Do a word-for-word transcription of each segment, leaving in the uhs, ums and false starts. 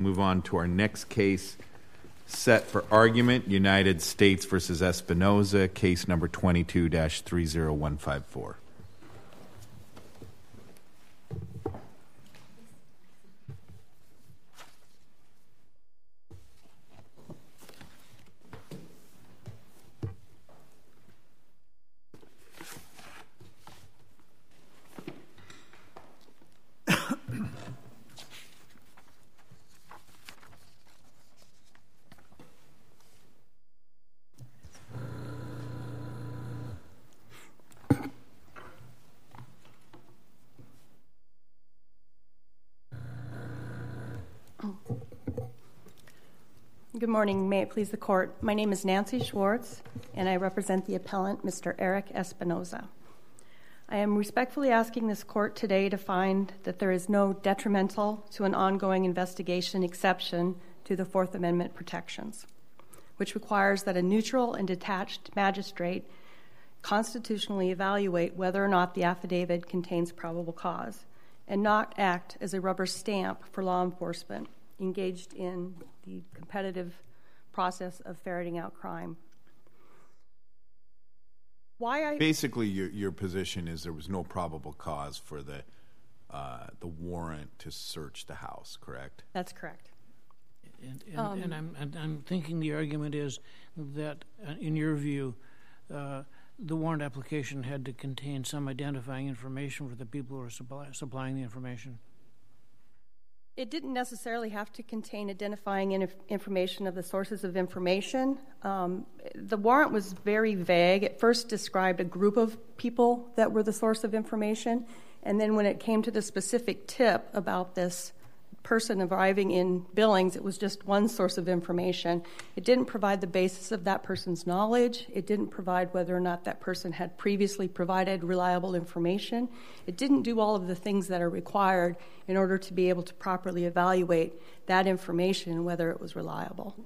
Move on to our next case set for argument, United States versus Espinoza, case number twenty-two dash three zero one five four. Good morning. May it please the court. My name is Nancy Schwartz, and I represent the appellant, Mister Eric Espinoza. I am respectfully asking this court today to find that there is no detrimental to an ongoing investigation exception to the Fourth Amendment protections, which requires that a neutral and detached magistrate constitutionally evaluate whether or not the affidavit contains probable cause and not act as a rubber stamp for law enforcement engaged in the competitive process of ferreting out crime. Why I basically your your position is there was no probable cause for the uh, the warrant to search the house, correct? That's correct. And, and, um, and I'm and I'm thinking the argument is that, uh, in your view, uh, the warrant application had to contain some identifying information for the people who are supply, supplying the information. It didn't necessarily have to contain identifying inf- information of the sources of information. Um, the warrant was very vague. It first described a group of people that were the source of information, and then when it came to the specific tip about this person arriving in Billings, it was just one source of information. It didn't provide the basis of that person's knowledge. It didn't provide whether or not that person had previously provided reliable information. It didn't do all of the things that are required in order to be able to properly evaluate that information and whether it was reliable.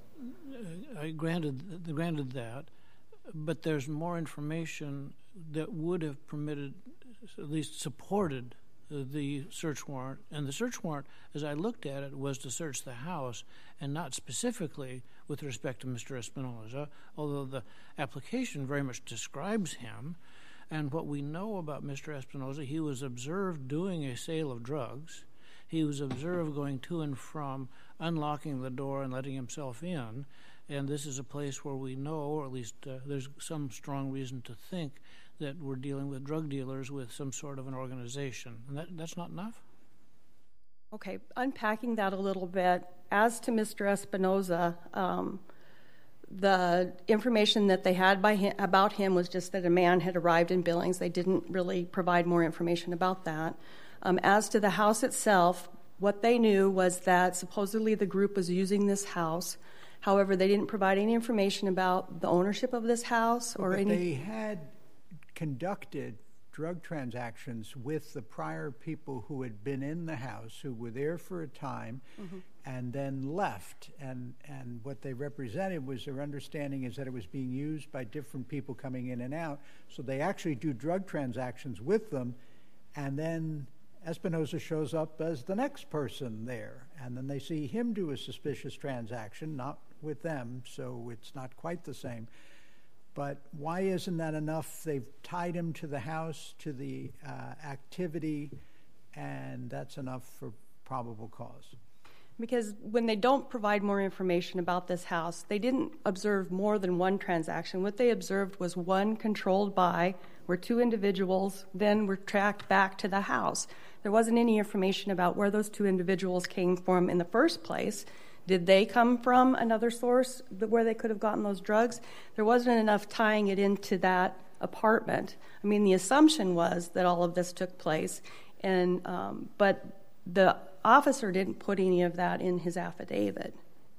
I granted, granted that, but there's more information that would have permitted, at least supported, the search warrant. And the search warrant, as I looked at it, was to search the house and not specifically with respect to Mister Espinoza, although the application very much describes him. And what we know about Mister Espinoza, he was observed doing a sale of drugs. He was observed going to and from, unlocking the door and letting himself in. And this is a place where we know, or at least uh, there's some strong reason to think, that we're dealing with drug dealers with some sort of an organization. And that, that's not enough? Okay, unpacking that a little bit, as to Mister Espinoza, um, the information that they had by him, about him was just that a man had arrived in Billings. They didn't really provide more information about that. Um, as to the house itself, what they knew was that supposedly the group was using this house. However, they didn't provide any information about the ownership of this house or but any... They had conducted drug transactions with the prior people who had been in the house, who were there for a time, mm-hmm. and then left. And and what they represented was their understanding is that it was being used by different people coming in and out. So they actually do drug transactions with them, and then Espinoza shows up as the next person there. And then they see him do a suspicious transaction, not with them, so it's not quite the same. But why isn't that enough? They've tied him to the house, to the uh, activity, and that's enough for probable cause. Because when they don't provide more information about this house, they didn't observe more than one transaction. What they observed was one controlled buy, where two individuals then were tracked back to the house. There wasn't any information about where those two individuals came from in the first place. Did they come from another source where they could have gotten those drugs? There wasn't enough tying it into that apartment. I mean, the assumption was that all of this took place, and um, but the officer didn't put any of that in his affidavit.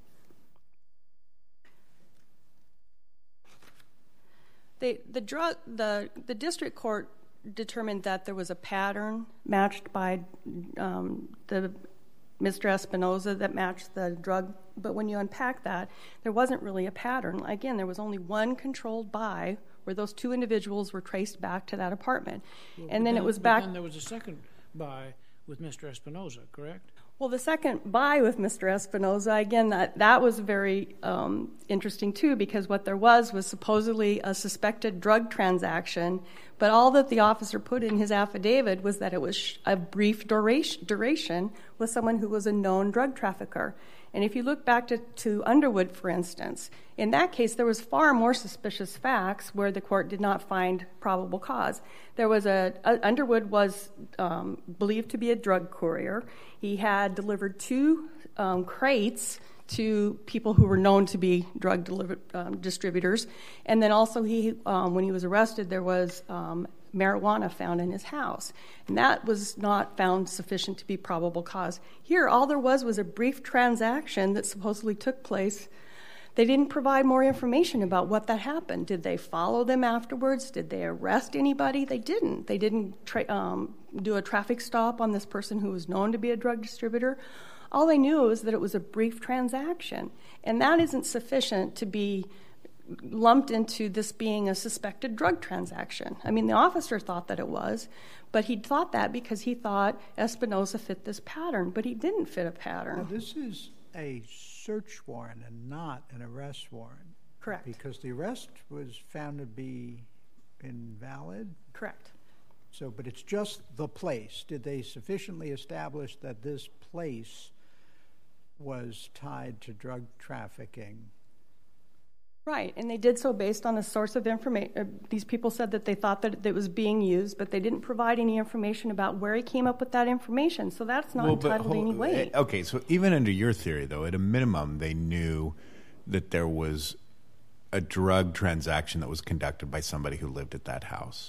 They, the drug, the the district court determined that there was a pattern matched by um, the Mister Espinoza that matched the drug, but when you unpack that, there wasn't really a pattern. Again, there was only one controlled buy where those two individuals were traced back to that apartment. Well, and then, then it was but back... then there was a second buy with Mister Espinoza, correct? Well, the second buy with Mister Espinoza, again, that, that was very um, interesting too, because what there was was supposedly a suspected drug transaction, but all that the officer put in his affidavit was that it was a brief duration, duration with someone who was a known drug trafficker. And if you look back to, to Underwood, for instance, in that case, there was far more suspicious facts where the court did not find probable cause. There was a, a Underwood was um, believed to be a drug courier. He had delivered two um, crates to people who were known to be drug deliver, um, distributors. And then also, he, um, when he was arrested, there was um, marijuana found in his house. And that was not found sufficient to be probable cause. Here, all there was was a brief transaction that supposedly took place. They didn't provide more information about what that happened. Did they follow them afterwards? Did they arrest anybody? They didn't. They didn't tra- um, do a traffic stop on this person who was known to be a drug distributor. All they knew was that it was a brief transaction. And that isn't sufficient to be lumped into this being a suspected drug transaction. I mean, the officer thought that it was, but he thought that because he thought Espinoza fit this pattern, but he didn't fit a pattern. Now, this is a search warrant and not an arrest warrant. Correct. Because the arrest was found to be invalid? Correct. So, but it's just the place. Did they sufficiently establish that this place was tied to drug trafficking? Right, and they did so based on a source of information. Uh, these people said that they thought that it was being used, but they didn't provide any information about where he came up with that information. So that's not well, entitled to any weight. Okay, so even under your theory, though, at a minimum, they knew that there was a drug transaction that was conducted by somebody who lived at that house.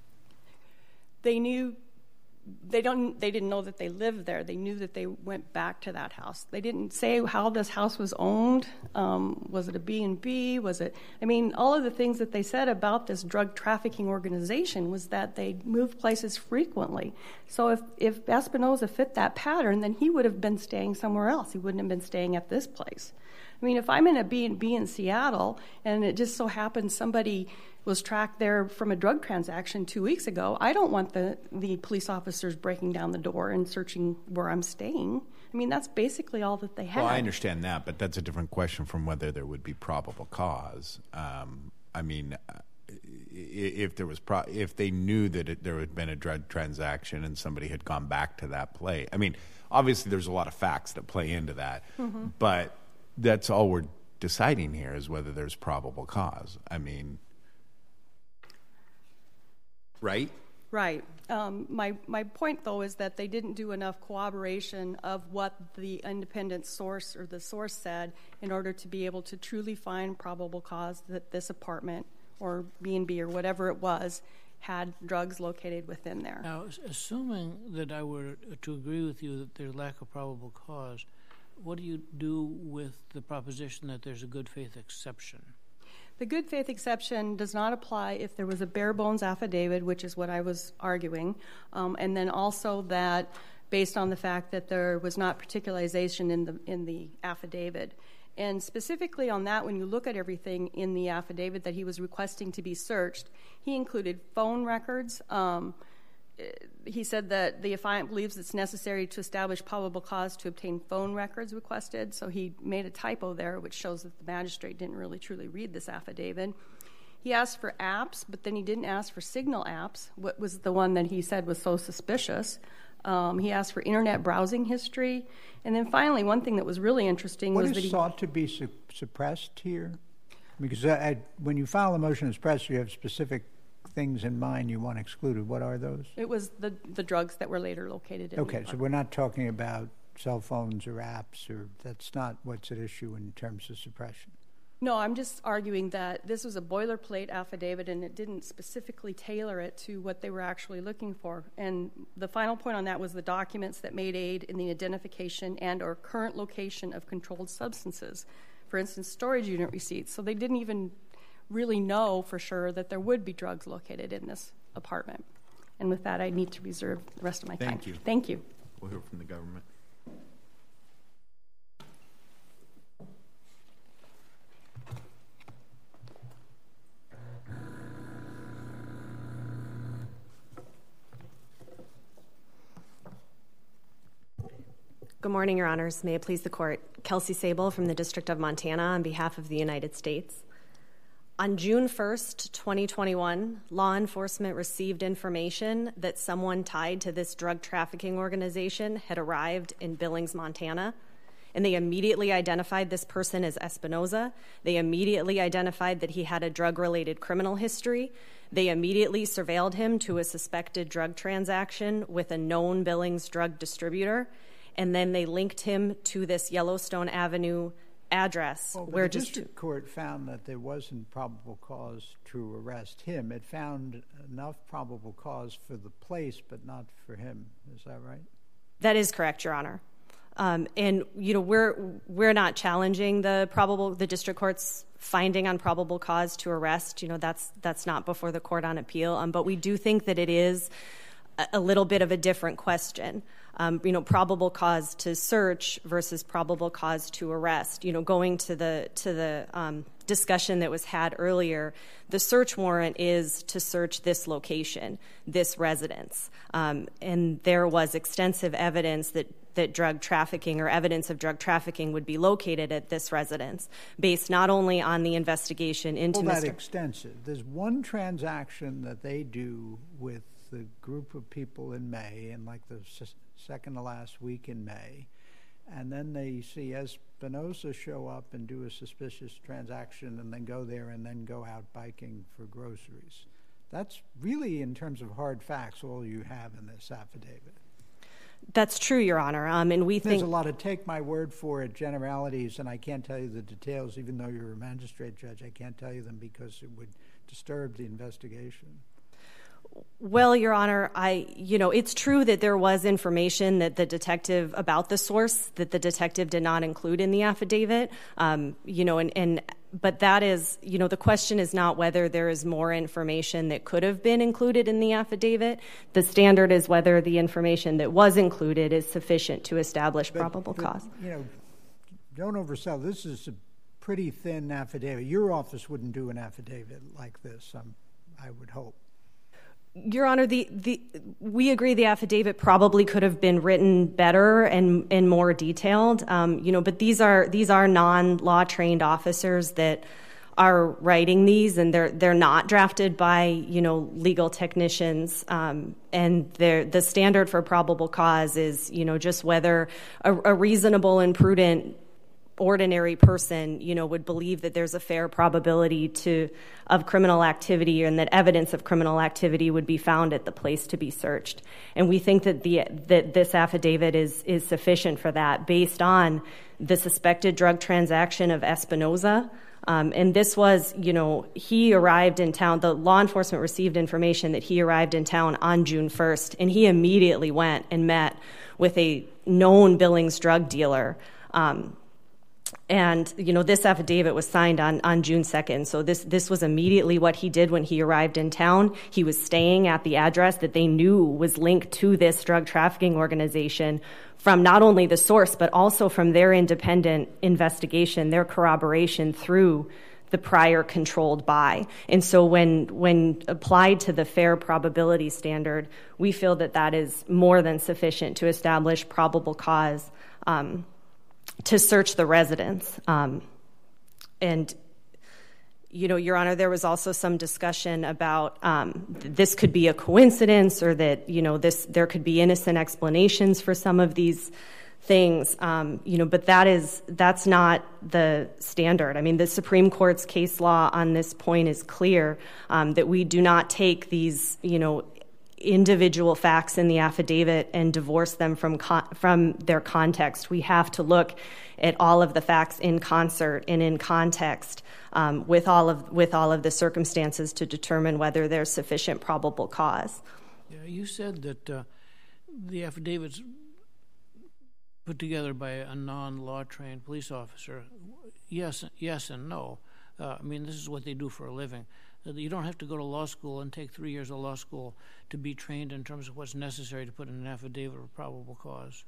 They knew. They don't. They didn't know that they lived there. They knew that they went back to that house. They didn't say how this house was owned. Um, was it a B and B? Was it? I mean, all of the things that they said about this drug trafficking organization was that they moved places frequently. So if if Espinoza fit that pattern, then he would have been staying somewhere else. He wouldn't have been staying at this place. I mean, if I'm in a B and B in Seattle and it just so happens somebody was tracked there from a drug transaction two weeks ago, I don't want the, the police officers breaking down the door and searching where I'm staying. I mean, that's basically all that they had. Well, I understand that, but that's a different question from whether there would be probable cause. Um, I mean, if there was, pro- if they knew that it, there had been a drug transaction and somebody had gone back to that place. I mean, obviously there's a lot of facts that play into that, mm-hmm. but that's all we're deciding here is whether there's probable cause. I mean, right? Right. Um, my my point, though, is that they didn't do enough corroboration of what the independent source or the source said in order to be able to truly find probable cause that this apartment or B and B or whatever it was had drugs located within there. Now, assuming that I were to agree with you that there's lack of probable cause, what do you do with the proposition that there's a good faith exception? The good faith exception does not apply if there was a bare bones affidavit, which is what I was arguing, um, and then also that based on the fact that there was not particularization in the in the affidavit. And specifically on that, when you look at everything in the affidavit that he was requesting to be searched, he included phone records. Um, he said that the affiant believes it's necessary to establish probable cause to obtain phone records requested. So he made a typo there, which shows that the magistrate didn't really truly read this affidavit. He asked for apps, but then he didn't ask for signal apps, what was the one that he said was so suspicious. Um, he asked for internet browsing history. And then finally, one thing that was really interesting what was that he... What is sought to be su- suppressed here? Because I, I, when you file a motion to suppress, you have specific things in mind you want excluded. What are those? It was the the drugs that were later located in Okay, so we're not talking about cell phones or apps, or that's not what's at issue in terms of suppression. No, I'm just arguing that this was a boilerplate affidavit and it didn't specifically tailor it to what they were actually looking for. And the final point on that was the documents that made aid in the identification and or current location of controlled substances. For instance, storage unit receipts. So they didn't even really know for sure that there would be drugs located in this apartment. And with that, I need to reserve the rest of my time. Thank you. Thank you. We'll hear from the government. Good Good morning, Your Honors. May it please the Court. Kelsey Sable from the District of Montana on behalf of the United States. On June first, twenty twenty-one, law enforcement received information that someone tied to this drug trafficking organization had arrived in Billings, Montana, and they immediately identified this person as Espinoza. They immediately identified that he had a drug-related criminal history. They immediately surveilled him to a suspected drug transaction with a known Billings drug distributor, and then they linked him to this Yellowstone Avenue address. Well, where the just district court found that there wasn't probable cause to arrest him. It found enough probable cause for the place, but not for him. Is that right? That is correct, Your Honor. Um, and you know we're we're not challenging the probable the district court's finding on probable cause to arrest. You know that's that's not before the court on appeal. Um, but we do think that it is a, a little bit of a different question. Um, you know, probable cause to search versus probable cause to arrest. You know, going to the to the um, discussion that was had earlier, the search warrant is to search this location, this residence, um, and there was extensive evidence that that drug trafficking or evidence of drug trafficking would be located at this residence, based not only on the investigation into well, that Mister extensive. There's one transaction that they do with the group of people in May, in like the s- second to last week in May, and then they see Espinoza show up and do a suspicious transaction and then go there and then go out biking for groceries. That's really, in terms of hard facts, all you have in this affidavit. That's true, Your Honor, um, and we There's think a lot of take my word for it generalities, and I can't tell you the details, even though you're a magistrate judge. I can't tell you them because it would disturb the investigation. Well, Your Honor, I, you know, it's true that there was information that the detective about the source that the detective did not include in the affidavit, um, you know, and, and but that is, you know, the question is not whether there is more information that could have been included in the affidavit. The standard is whether the information that was included is sufficient to establish But, probable but, cause. You know, don't oversell. This is a pretty thin affidavit. Your office wouldn't do an affidavit like this, um, I would hope. Your Honor, the, the we agree the affidavit probably could have been written better and, and more detailed. Um, you know, but these are these are non-law trained officers that are writing these, and they're they're not drafted by you know legal technicians. Um, and they're, the standard for probable cause is you know just whether a, a reasonable and prudent ordinary person, you know, would believe that there's a fair probability to of criminal activity and that evidence of criminal activity would be found at the place to be searched. And we think that the that this affidavit is is sufficient for that, based on the suspected drug transaction of Espinoza. Um, and this was, you know, he arrived in town. The law enforcement received information that he arrived in town on June first, and he immediately went and met with a known Billings drug dealer. Um, And, you know, this affidavit was signed on, on June second. So this, this was immediately what he did when he arrived in town. He was staying at the address that they knew was linked to this drug trafficking organization from not only the source, but also from their independent investigation, their corroboration through the prior controlled buy. And so when when applied to the fair probability standard, we feel that that is more than sufficient to establish probable cause um to search the residence. Um, and, you know, Your Honor, there was also some discussion about um, th- this could be a coincidence, or that, you know, this there could be innocent explanations for some of these things, um, you know, but that is, that's not the standard. I mean, the Supreme Court's case law on this point is clear, um, that we do not take these, you know, individual facts in the affidavit and divorce them from con- from their context. We have to look at all of the facts in concert and in context um, with all of with all of the circumstances to determine whether there's sufficient probable cause. Yeah, you said that uh, the affidavit's put together by a non-law trained police officer. Yes, yes, and no. Uh, I mean, this is what they do for a living. You don't have to go to law school and take three years of law school to be trained in terms of what's necessary to put in an affidavit of probable cause.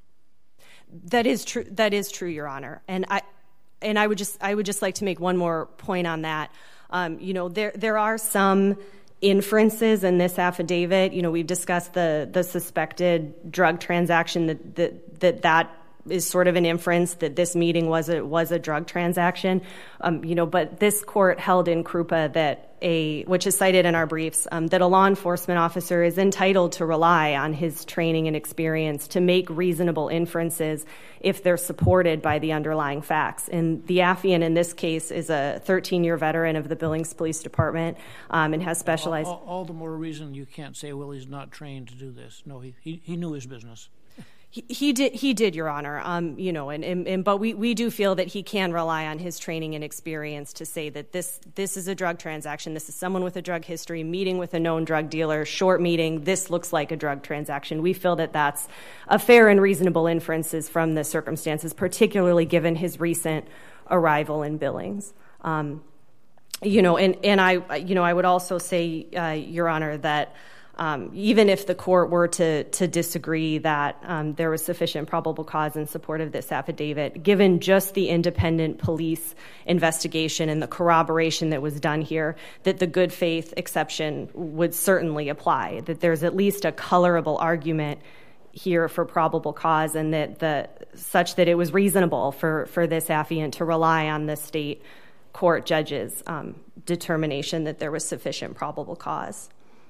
That is true. That is true, Your Honor. And I, and I would just, I would just like to make one more point on that. Um, you know, there there are some inferences in this affidavit. You know, we've discussed the the suspected drug transaction that that that, that is sort of an inference that this meeting was a was a drug transaction. Um, you know, but this court held in Krupa that a which is cited in our briefs um, that a law enforcement officer is entitled to rely on his training and experience to make reasonable inferences if they're supported by the underlying facts. And the affiant in this case is a thirteen-year veteran of the Billings Police Department um, and has specialized. All, all, all the more reason you can't say, well, he's not trained to do this. No, he he, he knew his business. He, he did, he did, Your Honor. Um, you know, and, and, and but we, we do feel that he can rely on his training and experience to say that this this is a drug transaction. This is someone with a drug history meeting with a known drug dealer. Short meeting. This looks like a drug transaction. We feel that that's a fair and reasonable inferences from the circumstances, particularly given his recent arrival in Billings. Um, you know, and and I, you know, I would also say, uh, Your Honor, that. Um, even if the court were to to disagree that um, there was sufficient probable cause in support of this affidavit, given just the independent police investigation and the corroboration that was done here, that the good faith exception would certainly apply, that there's at least a colorable argument here for probable cause, and that the such that it was reasonable for, for this affiant to rely on the state court judge's um, determination that there was sufficient probable cause.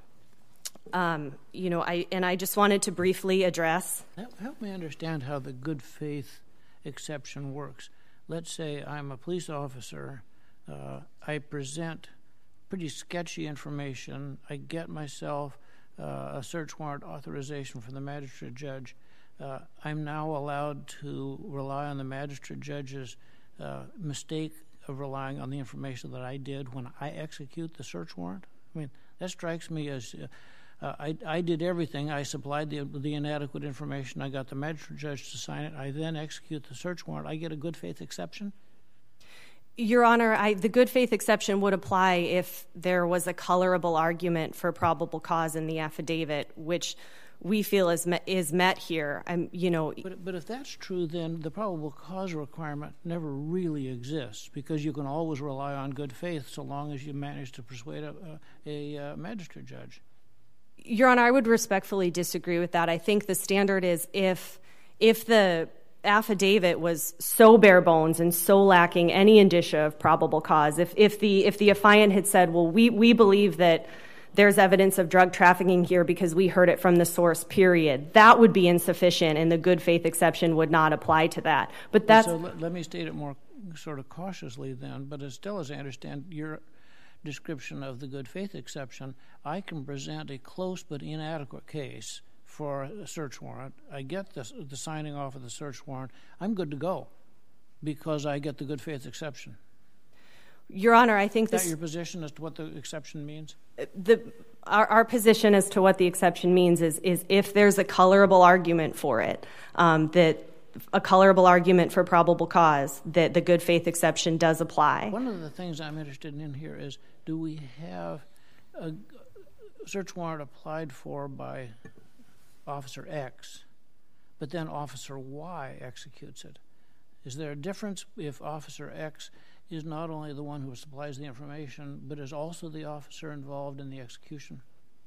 Um, you know, I and I just wanted to briefly address. Help me understand how the good faith exception works. Let's say I'm a police officer. Uh, I present pretty sketchy information. I get myself uh, a search warrant authorization from the magistrate judge. Uh, I'm now allowed to rely on the magistrate judge's uh, mistake of relying on the information that I did when I execute the search warrant. I mean, that strikes me as... Uh, Uh, I, I did everything. I supplied the, the inadequate information. I got the magistrate judge to sign it. I then execute the search warrant. I get a good faith exception? Your Honor, I, the good faith exception would apply if there was a colorable argument for probable cause in the affidavit, which we feel is met, is met here. I'm, you know, but, but if that's true, then the probable cause requirement never really exists, because you can always rely on good faith so long as you manage to persuade a, a, a magistrate judge. Your Honor, I would respectfully disagree with that. I think the standard is if if the affidavit was so bare bones and so lacking any indicia of probable cause, if if the if the affiant had said, well, we, we believe that there's evidence of drug trafficking here because we heard it from the source, period, that would be insufficient, and the good faith exception would not apply to that. But that's... So let, let me state it more sort of cautiously then, but as still as I understand your description of the good faith exception, I can present a close but inadequate case for a search warrant. I get the, the signing off of the search warrant. I'm good to go because I get the good faith exception. Your Honor, I think Is that this, your position as to what the exception means? The, our, our position as to what the exception means is, is if there's a colorable argument for it, um, that a colorable argument for probable cause, that the good faith exception does apply. One of the things I'm interested in here is, do we have a search warrant applied for by Officer X, but then Officer Y executes it? Is there a difference if Officer X is not only the one who supplies the information, but is also the officer involved in the execution?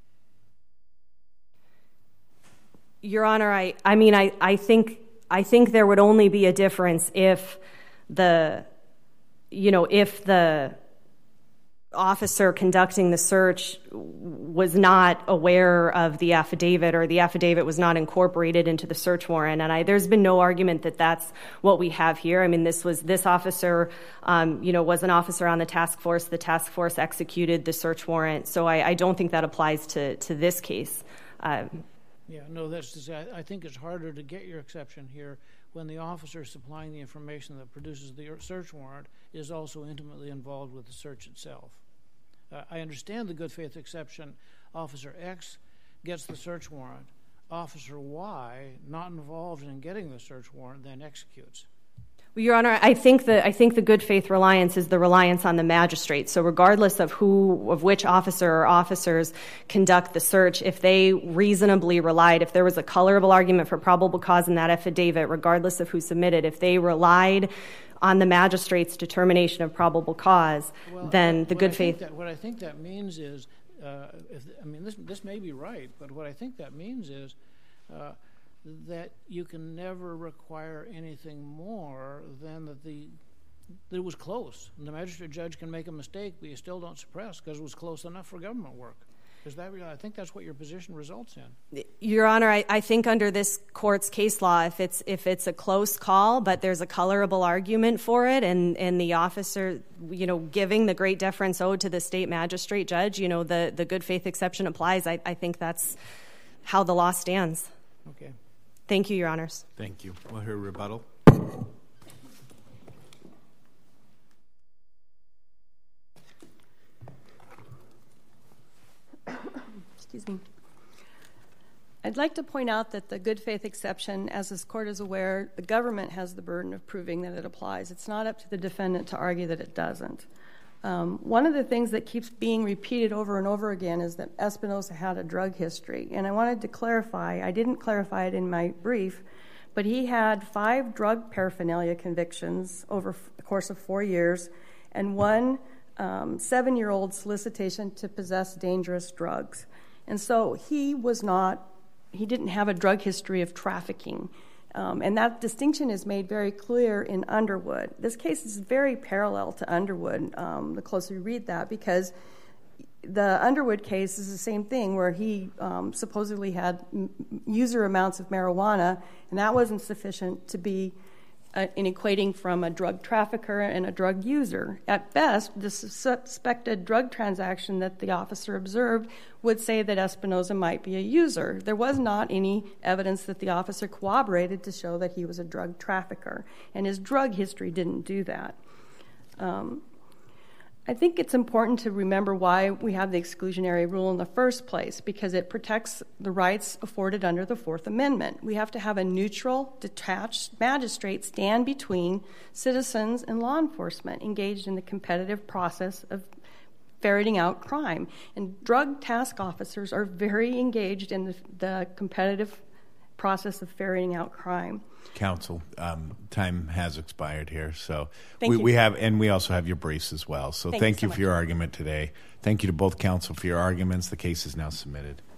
Your Honor, I, I mean, I, I think I think there would only be a difference if the, you know, if the officer conducting the search was not aware of the affidavit, or the affidavit was not incorporated into the search warrant. And I, there's been no argument that that's what we have here. I mean, this was this officer, um, you know, was an officer on the task force. The task force executed the search warrant. So I, I don't think that applies to to this case. Um, Yeah, no, that's just, I, I think it's harder to get your exception here when the officer supplying the information that produces the search warrant is also intimately involved with the search itself. Uh, I understand the good faith exception. Officer X gets the search warrant. Officer Y, not involved in getting the search warrant, then executes. Well, Your Honor, I think the I think the good faith reliance is the reliance on the magistrate. So regardless of who, of which officer or officers conduct the search, if they reasonably relied, if there was a colorable argument for probable cause in that affidavit, regardless of who submitted, if they relied on the magistrate's determination of probable cause, well, then the good I faith... That, what I think that means is, uh, if, I mean, this, this may be right, but what I think that means is uh, that you can never require anything more than that the that it was close. And the magistrate judge can make a mistake, but you still don't suppress because it was close enough for government work. Is that, I think that's what your position results in. Your Honor, I, I think under this court's case law, if it's if it's a close call, but there's a colorable argument for it, and, and the officer, you know, giving the great deference owed to the state magistrate judge, you know, the, the good faith exception applies. I, I think that's how the law stands. Okay. Thank you, Your Honors. Thank you. We'll hear a rebuttal. Excuse me. I'd like to point out that the good faith exception, as this court is aware, the government has the burden of proving that it applies. It's not up to the defendant to argue that it doesn't. Um, one of the things that keeps being repeated over and over again is that Espinoza had a drug history. And I wanted to clarify, I didn't clarify it in my brief, but he had five drug paraphernalia convictions over the course of four years and one um, seven-year-old solicitation to possess dangerous drugs. And so he was not, he didn't have a drug history of trafficking. Um, and that distinction is made very clear in Underwood. This case is very parallel to Underwood, um, the closer you read that, because the Underwood case is the same thing where he um, supposedly had m- user amounts of marijuana, and that wasn't sufficient to be uh, in equating from a drug trafficker and a drug user. At best, the suspected drug transaction that the officer observed would say that Espinoza might be a user. There was not any evidence that the officer corroborated to show that he was a drug trafficker, and his drug history didn't do that. Um, I think it's important to remember why we have the exclusionary rule in the first place, because it protects the rights afforded under the Fourth Amendment. We have to have a neutral, detached magistrate stand between citizens and law enforcement engaged in the competitive process of ferreting out crime. And drug task officers are very engaged in the, the competitive process of ferreting out crime. Counsel, um, time has expired here, so Thank we, you. we have, and we also have your briefs as well. So Thank thank you you so for much. your argument today. Thank you to both counsel for your arguments. The case is now submitted.